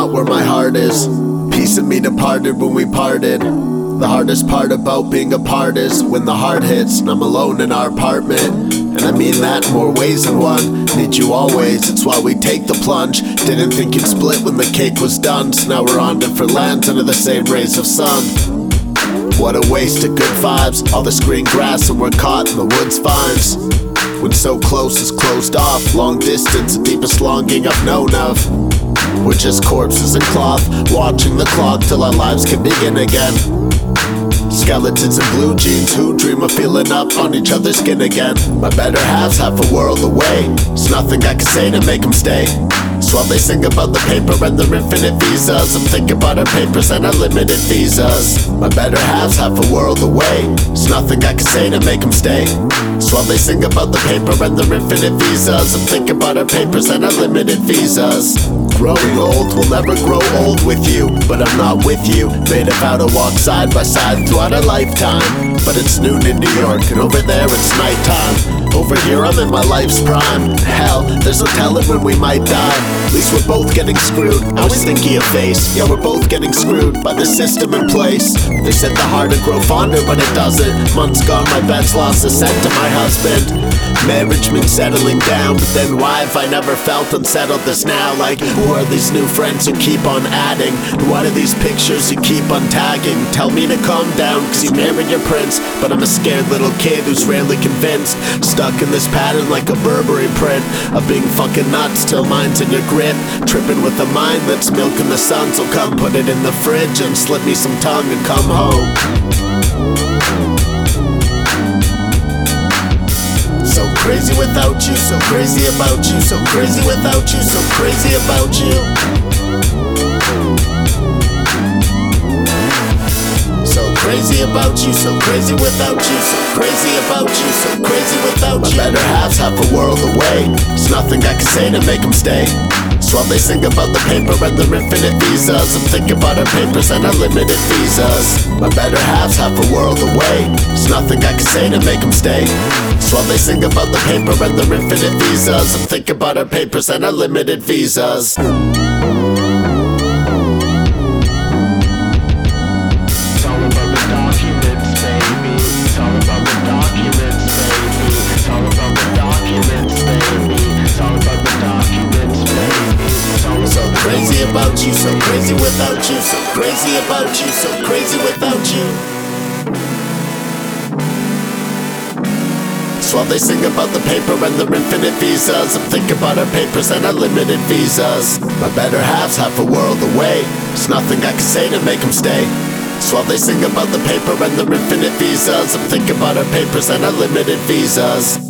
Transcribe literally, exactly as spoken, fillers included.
not where my heart is. Piece of me departed when we parted. The hardest part about being apart is when the heart hits and I'm alone in our apartment. And I mean that in more ways than one. Need you always, it's why we take the plunge. Didn't think you'd split when the cake was done, so now we're on different lands under the same rays of sun. What a waste of good vibes, all this green grass and we're caught in the woods vines. When so close is closed off, long distance, the deepest longing I've known of. We're just corpses and cloth, watching the clock till our lives can begin again. Skeletons in blue jeans who dream of feeling up on each other's skin again. My better half's half a world away, there's nothing I can say to make them stay. So while they sing about the paper and their infinite visas, I'm thinking about our papers and our limited visas. My better half's half a world away, there's nothing I can say to make them stay. So while they sing about the paper and their infinite visas, I'm thinking about our papers and our limited visas. Growing old will never grow old with you, but I'm not with you. Made a vow to walk side by side throughout our lifetime. But it's noon in New York and over there it's nighttime. Over here I'm in my life's prime. Hell, there's no telling when we might die. At least we're both getting screwed. I was thinking of face. Yeah, we're both getting screwed by the system in place. They said the heart would grow fonder, but it doesn't. Months gone, my bet's lost a cent to my husband. Marriage means settling down, but then why have I never felt unsettled this now? Like, who are these new friends who keep on adding? What are these pictures you keep on tagging? Tell me to calm down, cause you married your prince, but I'm a scared little kid who's rarely convinced. Stuck in this pattern like a Burberry print of being fucking nuts till mine's in your grip. Tripping with a mind that's milking the sun, so come put it in the fridge and slip me some tongue and come home. So crazy without you, so crazy about you, so crazy without you, so crazy about you. So crazy about you, so crazy without you, so crazy about you, so crazy without you. My better half's half a world away, there's nothing I can say to make them stay. So while they sing about the paper and their infinite visas, I'm thinking about our papers and our limited visas. My better half's half a world away, there's nothing I can say to make them stay. So while they sing about the paper and their infinite visas, I'm thinking about our papers and our limited visas. Crazy about you, so crazy without you, so crazy about you, so crazy without you. So while they sing about the paper and their infinite visas, I'm thinking about our papers and our limited visas. My better half's half a world away, there's nothing I can say to make them stay. So while they sing about the paper and their infinite visas, I'm thinking about our papers and our limited visas.